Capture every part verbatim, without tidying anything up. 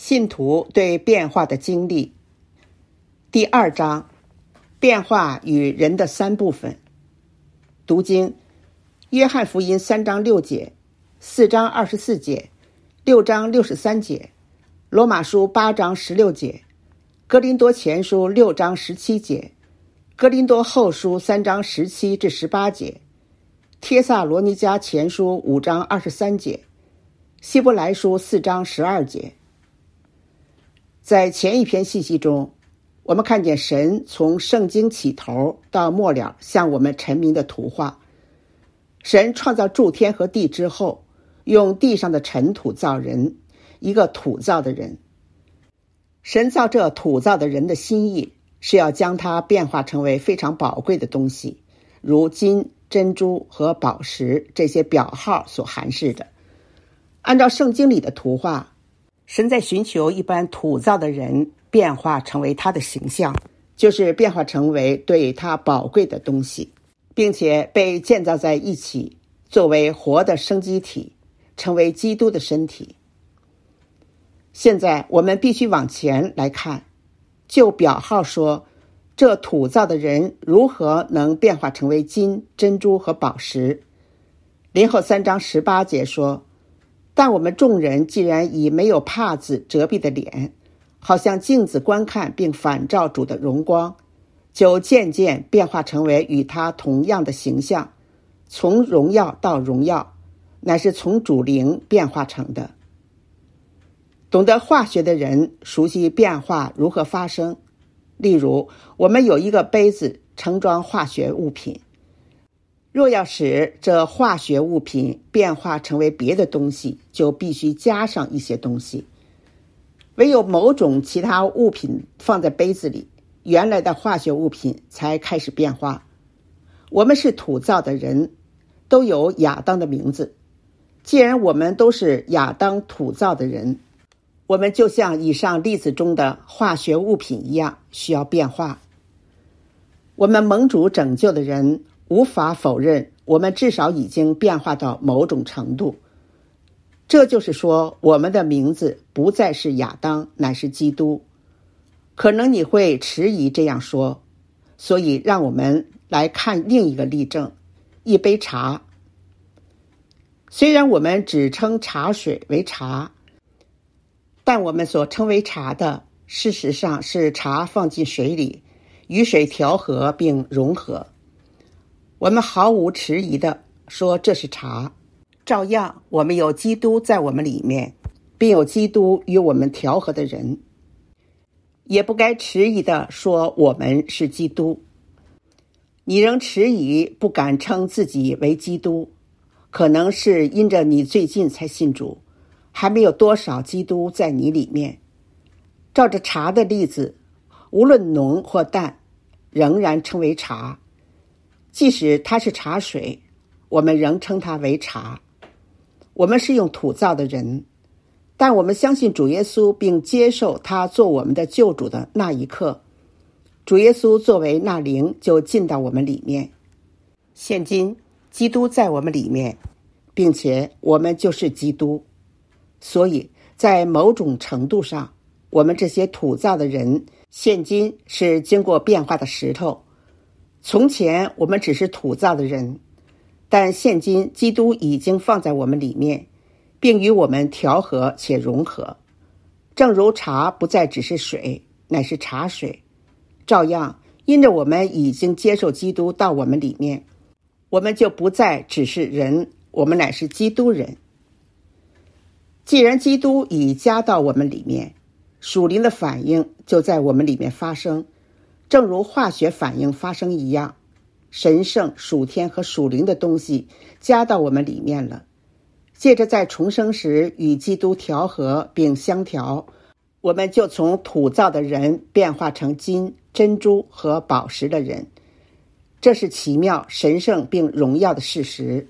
信徒对变化的经历。第二章，变化与人的三部分。读经：约翰福音三章六节，四章二十四节，六章六十三节，罗马书八章十六节，哥林多前书六章十七节，哥林多后书三章十七至十八节，帖撒罗尼迦前书五章二十三节，希伯来书四章十二节。在前一篇信息中，我们看见神从圣经起头到末了向我们陈明的图画。神创造诸天和地之后，用地上的尘土造人，一个土造的人。神造这土造的人的心意是要将它变化成为非常宝贵的东西，如金、珍珠和宝石这些表号所含示的。按照圣经里的图画，神在寻求一般土造的人变化成为他的形象，就是变化成为对他宝贵的东西，并且被建造在一起，作为活的生机体，成为基督的身体。现在我们必须往前来看，就表号说，这土造的人如何能变化成为金、珍珠和宝石。林后三章十八节说，但我们众人既然以没有帕子遮蔽的脸，好像镜子观看并反照主的荣光，就渐渐变化成为与他同样的形象，从荣耀到荣耀，乃是从主灵变化成的。懂得化学的人熟悉变化如何发生。例如，我们有一个杯子盛装化学物品，若要使这化学物品变化成为别的东西，就必须加上一些东西。唯有某种其他物品放在杯子里，原来的化学物品才开始变化。我们是土造的人，都有亚当的名字。既然我们都是亚当土造的人，我们就像以上例子中的化学物品一样，需要变化。我们蒙主拯救的人无法否认，我们至少已经变化到某种程度。这就是说，我们的名字不再是亚当，乃是基督。可能你会迟疑这样说，所以让我们来看另一个例证，一杯茶。虽然我们只称茶水为茶，但我们所称为茶的，事实上是茶放进水里，与水调和并融合。我们毫无迟疑地说这是茶。照样，我们有基督在我们里面，并有基督与我们调和的人。也不该迟疑地说我们是基督。你仍迟疑不敢称自己为基督，可能是因着你最近才信主，还没有多少基督在你里面。照着茶的例子，无论浓或淡，仍然称为茶。即使它是茶水，我们仍称它为茶。我们是用土造的人，但我们相信主耶稣并接受他做我们的救主的那一刻，主耶稣作为那灵就进到我们里面。现今基督在我们里面，并且我们就是基督。所以在某种程度上，我们这些土造的人现今是经过变化的石头。从前我们只是土造的人，但现今基督已经放在我们里面，并与我们调和且融合。正如茶不再只是水，乃是茶水，照样因着我们已经接受基督到我们里面，我们就不再只是人，我们乃是基督人。既然基督已加到我们里面，属灵的反应就在我们里面发生，正如化学反应发生一样。神圣、属天和属灵的东西加到我们里面了，借着在重生时与基督调和并相调，我们就从土造的人变化成金、珍珠和宝石的人。这是奇妙、神圣并荣耀的事实。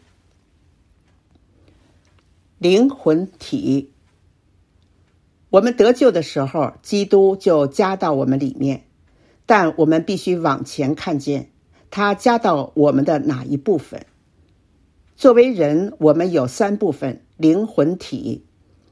灵魂体。我们得救的时候，基督就加到我们里面，但我们必须往前看见他加到我们的哪一部分。作为人，我们有三部分：灵魂体。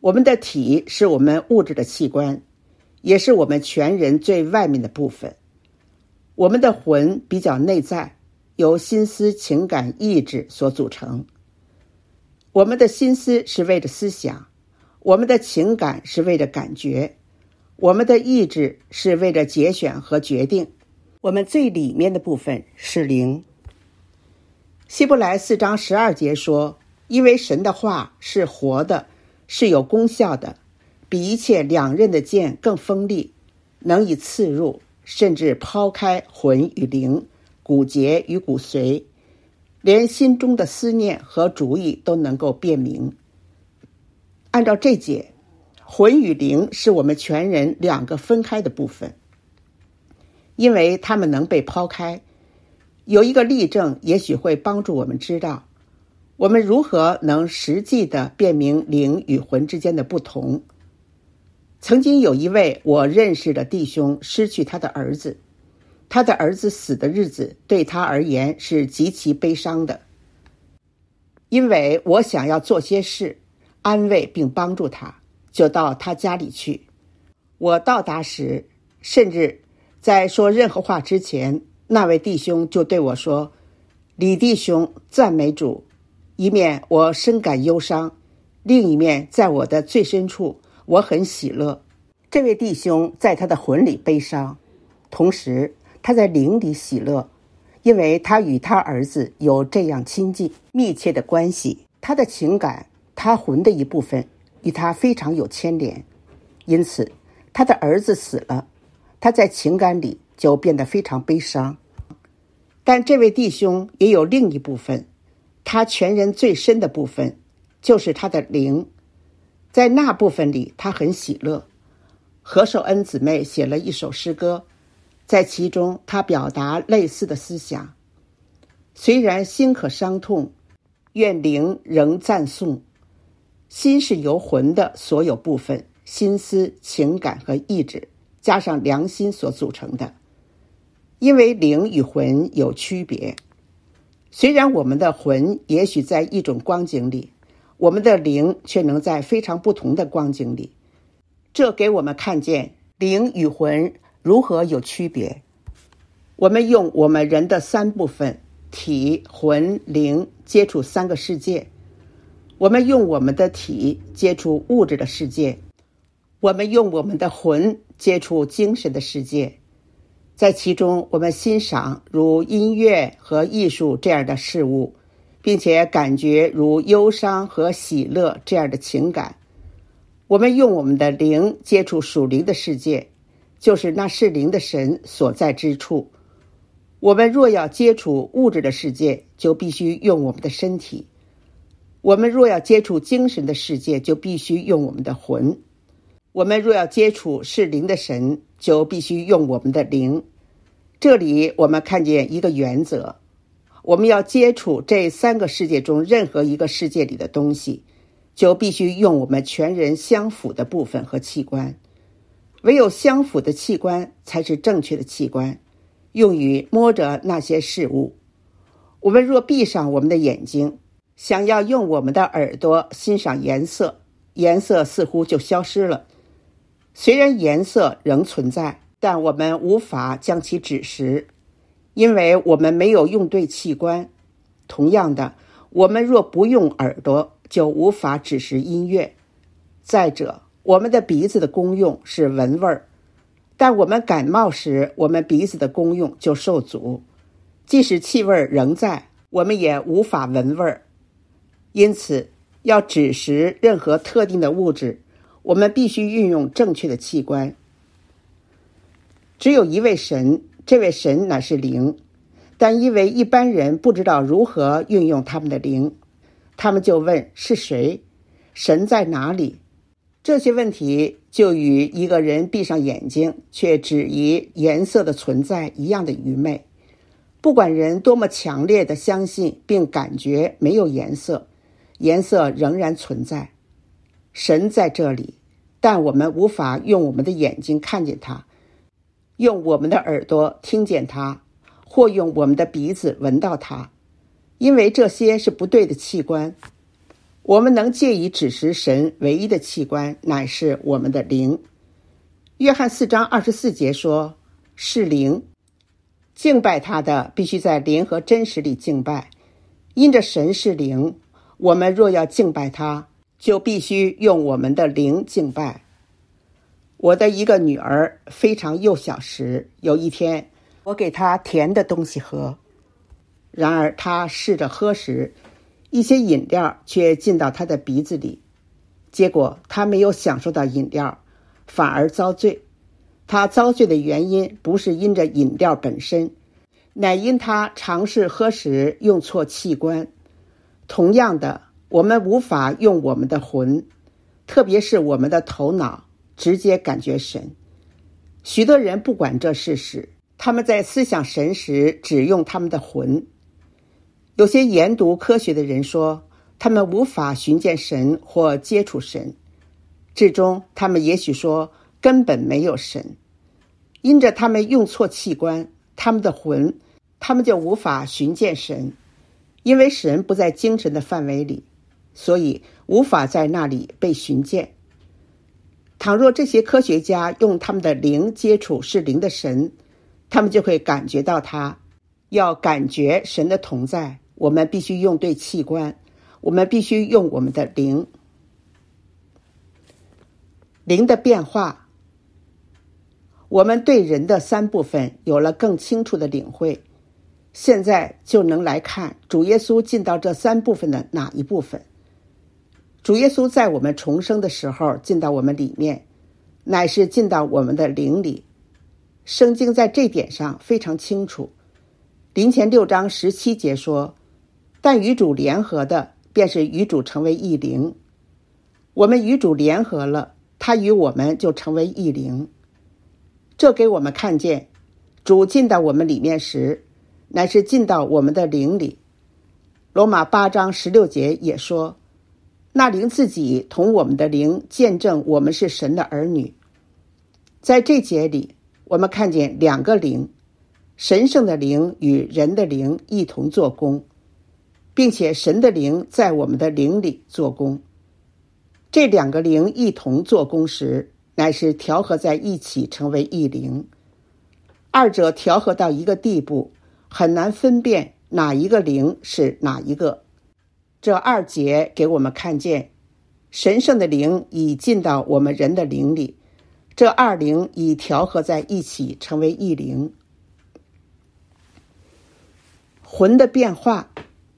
我们的体是我们物质的器官，也是我们全人最外面的部分。我们的魂比较内在，由心思、情感、意志所组成。我们的心思是为了思想，我们的情感是为了感觉，我们的意志是为了节选和决定。我们最里面的部分是灵。希伯来四章十二节说，因为神的话是活的，是有功效的，比一切两刃的剑更锋利，能以刺入，甚至抛开魂与灵，骨节与骨髓，连心中的思念和主意都能够辨明。按照这节，魂与灵是我们全人两个分开的部分，因为它们能被抛开。有一个例证也许会帮助我们知道，我们如何能实际地辨明灵与魂之间的不同。曾经有一位我认识的弟兄失去他的儿子，他的儿子死的日子对他而言是极其悲伤的。因为我想要做些事，安慰并帮助他，就到他家里去。我到达时，甚至在说任何话之前，那位弟兄就对我说，李弟兄，赞美主。一面我深感忧伤，另一面在我的最深处我很喜乐。这位弟兄在他的魂里悲伤，同时他在灵里喜乐，因为他与他儿子有这样亲近密切的关系。他的情感，他魂的一部分与他非常有牵连，因此他的儿子死了，他在情感里就变得非常悲伤。但这位弟兄也有另一部分，他全人最深的部分就是他的灵，在那部分里他很喜乐。何寿恩姊妹写了一首诗歌，在其中他表达类似的思想，虽然心可伤痛，愿灵仍赞颂。心是由魂的所有部分，心思、情感和意志加上良心所组成的。因为灵与魂有区别，虽然我们的魂也许在一种光景里，我们的灵却能在非常不同的光景里。这给我们看见灵与魂如何有区别。我们用我们人的三部分，体、魂、灵接触三个世界。我们用我们的体接触物质的世界，我们用我们的魂接触精神的世界。在其中，我们欣赏如音乐和艺术这样的事物，并且感觉如忧伤和喜乐这样的情感。我们用我们的灵接触属灵的世界，就是那是灵的神所在之处。我们若要接触物质的世界，就必须用我们的身体；我们若要接触精神的世界，就必须用我们的魂；我们若要接触是灵的神，就必须用我们的灵。这里我们看见一个原则，我们要接触这三个世界中任何一个世界里的东西，就必须用我们全人相符的部分和器官。唯有相符的器官才是正确的器官，用于摸着那些事物。我们若闭上我们的眼睛，想要用我们的耳朵欣赏颜色，颜色似乎就消失了。虽然颜色仍存在，但我们无法将其指识，因为我们没有用对器官。同样的，我们若不用耳朵，就无法指识音乐。再者，我们的鼻子的功用是闻味儿，但我们感冒时，我们鼻子的功用就受阻。即使气味仍在，我们也无法闻味儿。因此，要指识任何特定的物质，我们必须运用正确的器官。只有一位神，这位神乃是灵，但因为一般人不知道如何运用他们的灵，他们就问是谁？神在哪里？这些问题就与一个人闭上眼睛却质疑颜色的存在一样的愚昧。不管人多么强烈地相信并感觉没有颜色，颜色仍然存在。神在这里，但我们无法用我们的眼睛看见它，用我们的耳朵听见它，或用我们的鼻子闻到它，因为这些是不对的器官。 我们能借以指识神唯一的器官，乃是我们的灵。约翰四章二十四节说，是灵，敬拜他的必须在灵和真实里敬拜。因着神是灵，我们若要敬拜他，就必须用我们的灵敬拜。我的一个女儿非常幼小时，有一天我给她甜的东西喝，然而她试着喝时，一些饮料却进到她的鼻子里，结果她没有享受到饮料，反而遭罪。她遭罪的原因不是因着饮料本身，乃因她尝试喝时用错器官。同样的，我们无法用我们的魂，特别是我们的头脑，直接感觉神。许多人不管这事实，他们在思想神时只用他们的魂。有些研读科学的人说，他们无法寻见神或接触神，至终他们也许说根本没有神。因着他们用错器官，他们的魂，他们就无法寻见神，因为神不在精神的范围里，所以无法在那里被寻见。倘若这些科学家用他们的灵接触是灵的神，他们就会感觉到他。要感觉神的同在，我们必须用对器官，我们必须用我们的灵。灵的变化，我们对人的三部分有了更清楚的领会，现在就能来看主耶稣进到这三部分的哪一部分。主耶稣在我们重生的时候进到我们里面，乃是进到我们的灵里。圣经在这点上非常清楚。林前六章十七节说，但与主联合的，便是与主成为一灵。我们与主联合了，他与我们就成为一灵。这给我们看见，主进到我们里面时，乃是进到我们的灵里。罗马八章十六节也说，那灵自己同我们的灵见证我们是神的儿女。在这节里，我们看见两个灵，神圣的灵与人的灵一同做工，并且神的灵在我们的灵里做工。这两个灵一同做工时，乃是调和在一起成为一灵。二者调和到一个地步，很难分辨哪一个灵是哪一个。这二节给我们看见，神圣的灵已进到我们人的灵里，这二灵已调和在一起成为一灵。魂的变化，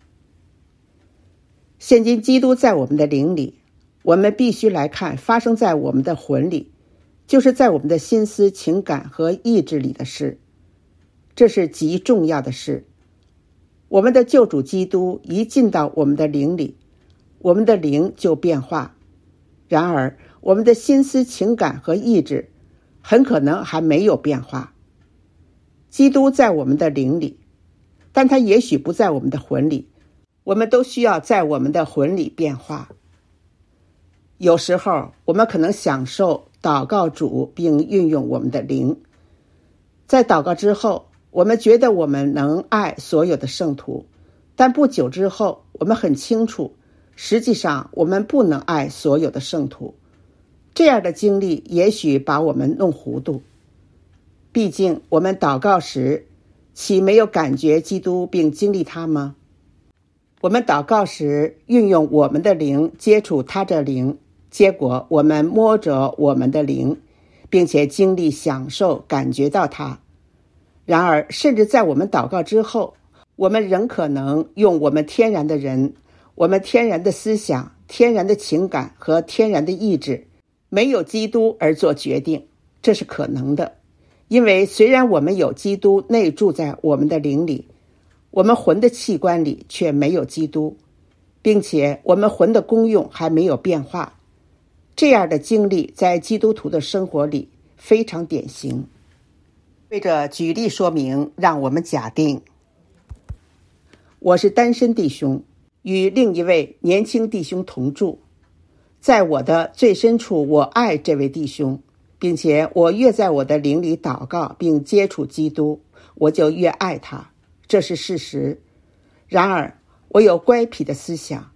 现今基督在我们的灵里，我们必须来看发生在我们的魂里，就是在我们的心思、情感和意志里的事。这是极重要的事。我们的救主基督一进到我们的灵里，我们的灵就变化。然而，我们的心思、情感和意志很可能还没有变化。基督在我们的灵里，但他也许不在我们的魂里。我们都需要在我们的魂里变化。有时候，我们可能享受祷告主并运用我们的灵。在祷告之后，我们觉得我们能爱所有的圣徒，但不久之后，我们很清楚，实际上我们不能爱所有的圣徒。这样的经历也许把我们弄糊涂。毕竟我们祷告时，岂没有感觉基督并经历他吗？我们祷告时运用我们的灵接触他的灵，结果我们摸着我们的灵，并且经历享受感觉到他。然而甚至在我们祷告之后，我们仍可能用我们天然的人，我们天然的思想、天然的情感和天然的意志，没有基督而做决定。这是可能的，因为虽然我们有基督内住在我们的灵里，我们魂的器官里却没有基督，并且我们魂的功用还没有变化。这样的经历在基督徒的生活里非常典型。为着举例说明，让我们假定我是单身弟兄，与另一位年轻弟兄同住。在我的最深处，我爱这位弟兄，并且我越在我的灵里祷告并接触基督，我就越爱他，这是事实。然而我有乖僻的思想，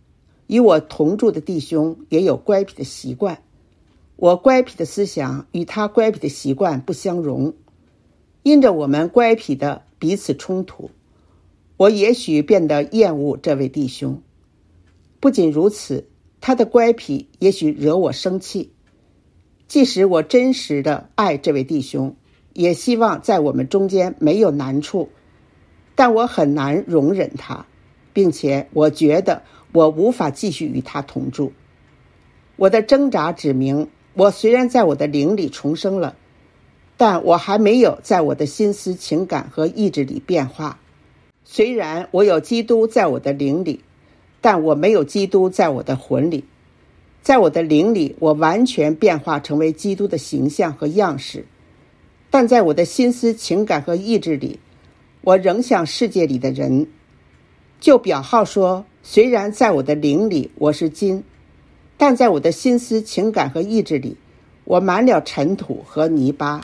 与我同住的弟兄也有乖僻的习惯，我乖僻的思想与他乖僻的习惯不相容，因着我们乖僻的彼此冲突，我也许变得厌恶这位弟兄。不仅如此，他的乖僻也许惹我生气。即使我真实的爱这位弟兄，也希望在我们中间没有难处，但我很难容忍他，并且我觉得我无法继续与他同住。我的挣扎指明，我虽然在我的灵里重生了，但我还没有在我的心思、情感和意志里变化。虽然我有基督在我的灵里，但我没有基督在我的魂里。在我的灵里，我完全变化成为基督的形象和样式，但在我的心思、情感和意志里，我仍像世界里的人。就表号说，虽然在我的灵里我是金，但在我的心思、情感和意志里，我满了尘土和泥巴。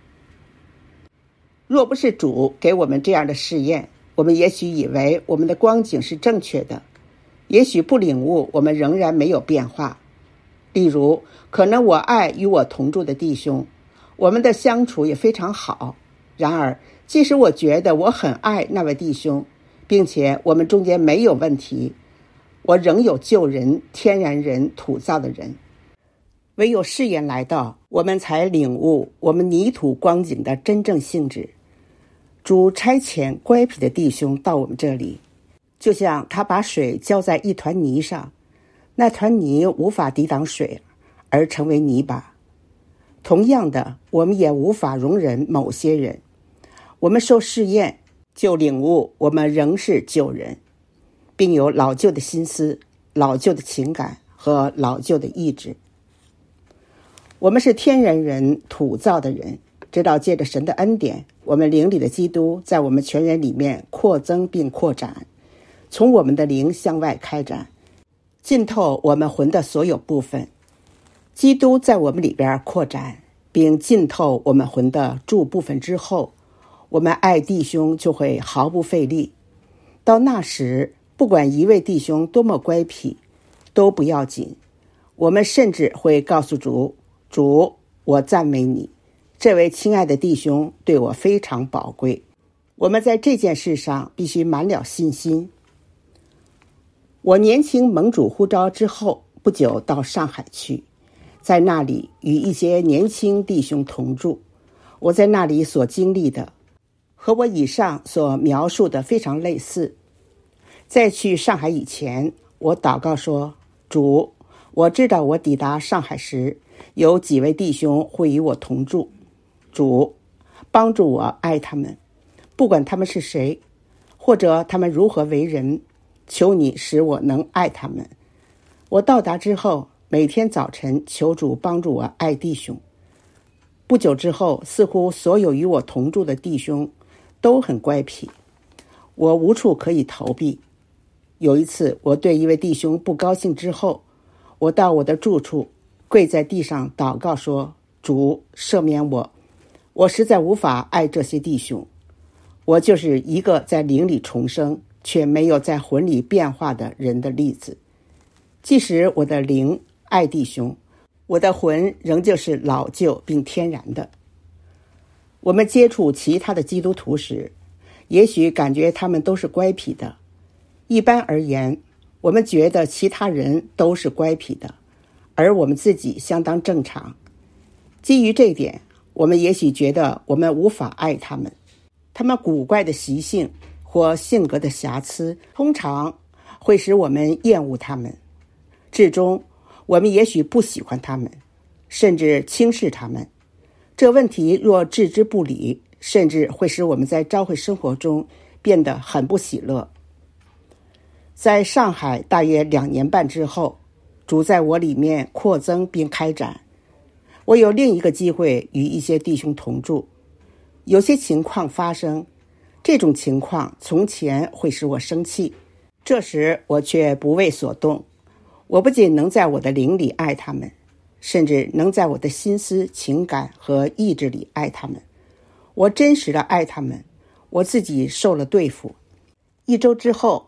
若不是主给我们这样的试验，我们也许以为我们的光景是正确的，也许不领悟我们仍然没有变化。例如，可能我爱与我同住的弟兄，我们的相处也非常好。然而，即使我觉得我很爱那位弟兄，并且我们中间没有问题，我仍有旧人、天然人、土造的人。唯有试验来到，我们才领悟我们泥土光景的真正性质。主差遣乖僻的弟兄到我们这里，就像他把水浇在一团泥上，那团泥无法抵挡水，而成为泥巴。同样的，我们也无法容忍某些人。我们受试验，就领悟我们仍是旧人，并有老旧的心思、老旧的情感和老旧的意志。我们是天然人、土造的人，知道借着神的恩典，我们灵里的基督在我们全人里面扩增并扩展，从我们的灵向外开展，浸透我们魂的所有部分。基督在我们里边扩展并浸透我们魂的诸部分之后，我们爱弟兄就会毫不费力。到那时，不管一位弟兄多么乖僻，都不要紧。我们甚至会告诉主，主，我赞美你，这位亲爱的弟兄对我非常宝贵。我们在这件事上必须满了信心。我年轻蒙主呼召之后，不久到上海去，在那里与一些年轻弟兄同住。我在那里所经历的，和我以上所描述的非常类似。在去上海以前，我祷告说，主，我知道我抵达上海时，有几位弟兄会与我同住。主，帮助我爱他们，不管他们是谁，或者他们如何为人，求你使我能爱他们。我到达之后，每天早晨求主帮助我爱弟兄。不久之后，似乎所有与我同住的弟兄都很乖僻，我无处可以逃避。有一次，我对一位弟兄不高兴之后，我到我的住处，跪在地上祷告说，主，赦免我，我实在无法爱这些弟兄。我就是一个在灵里重生，却没有在魂里变化的人的例子。即使我的灵爱弟兄，我的魂仍旧是老旧并天然的。我们接触其他的基督徒时，也许感觉他们都是乖僻的。一般而言，我们觉得其他人都是乖僻的，而我们自己相当正常。基于这一点，我们也许觉得我们无法爱他们。他们古怪的习性或性格的瑕疵，通常会使我们厌恶他们。至终，我们也许不喜欢他们，甚至轻视他们。这问题若置之不理，甚至会使我们在教会生活中变得很不喜乐。在上海大约两年半之后，主在我里面扩增并开展。我有另一个机会与一些弟兄同住。有些情况发生，这种情况从前会使我生气，这时我却不为所动。我不仅能在我的灵里爱他们，甚至能在我的心思、情感和意志里爱他们。我真实的爱他们，我自己受了对付。一周之后，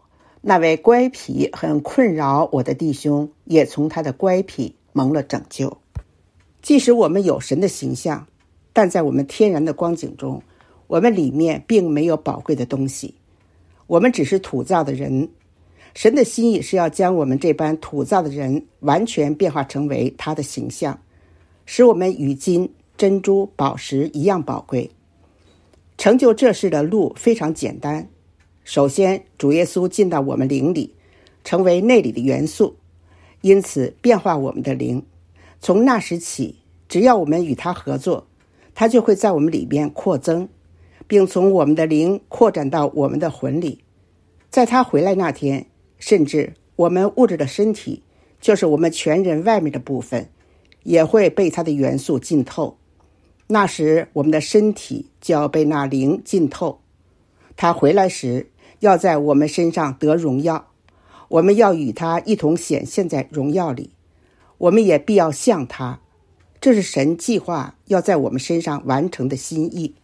那位乖僻很困扰我的弟兄，也从他的乖僻蒙了拯救。即使我们有神的形象，但在我们天然的光景中，我们里面并没有宝贵的东西，我们只是土造的人。神的心意是要将我们这般土造的人完全变化成为他的形象，使我们与金、珍珠、宝石一样宝贵。成就这事的路非常简单，首先主耶稣进到我们灵里，成为内里的元素，因此变化我们的灵。从那时起，只要我们与他合作，他就会在我们里面扩增，并从我们的灵扩展到我们的魂里。在他回来那天，甚至我们物质的身体，就是我们全人外面的部分，也会被他的元素浸透。那时我们的身体就要被那灵浸透。他回来时，要在我们身上得荣耀，我们要与他一同显现在荣耀里，我们也必要像他。这是神计划要在我们身上完成的心意。